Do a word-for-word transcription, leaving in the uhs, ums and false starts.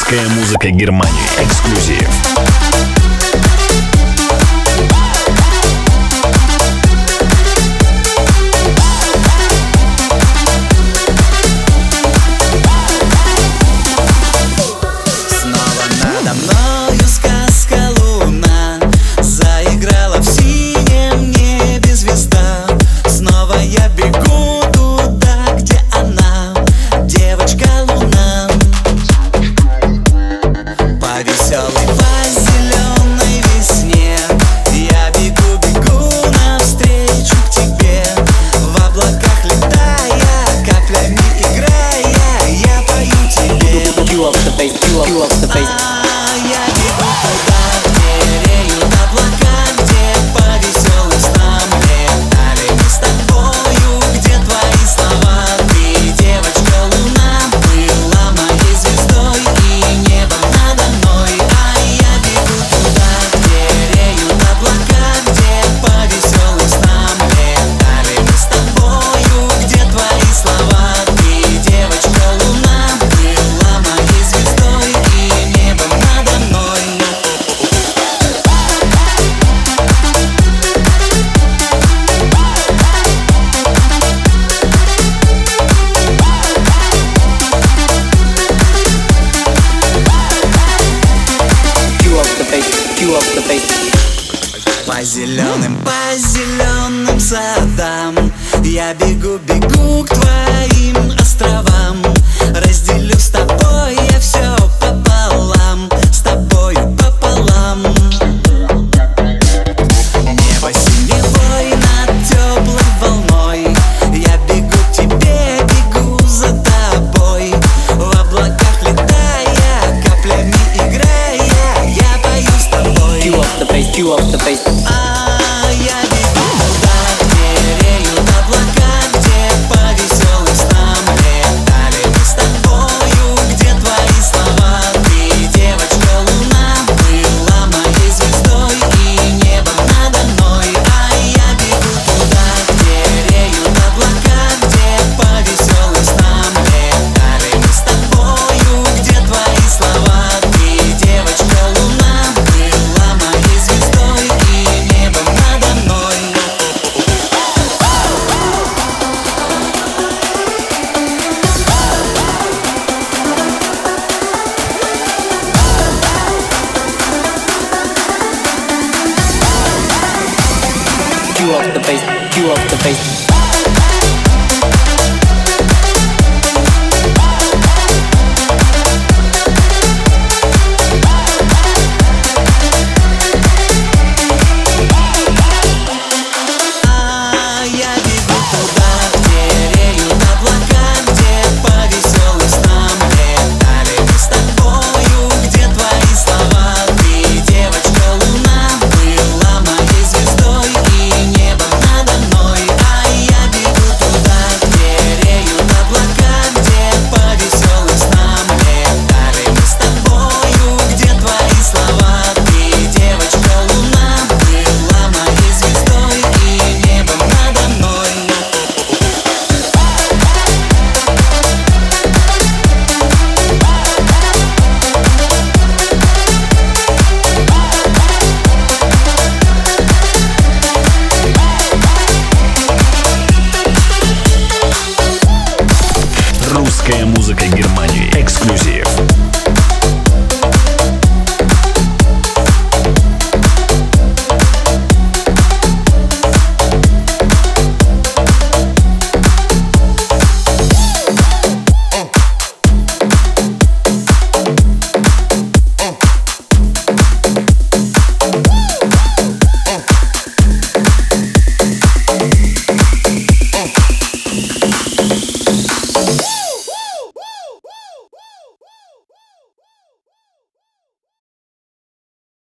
Классическая музыка Германии. Эксклюзив. По зеленым, по зеленым садам я бегу, бегу к твоим островам. Разделю с тобой я все пополам, с тобою пополам. Небо синевой над теплой волной, я бегу к тебе, бегу за тобой. В облаках летая, каплями играя, я пою с тобой. Cue off the bass, cue off the bass. А я бегу туда, где реют облака, где по веселым снам летали мы с тобою, где твои слова. Ты, девочка луна, была моей звездой и небом надо мной. А я бегу туда, где реют облака, где по веселым снам летали мы с тобою, где твои слова. Ты, девочка луна, была моей звездой и небом надо мной. Cue off the bass, cue off the bass.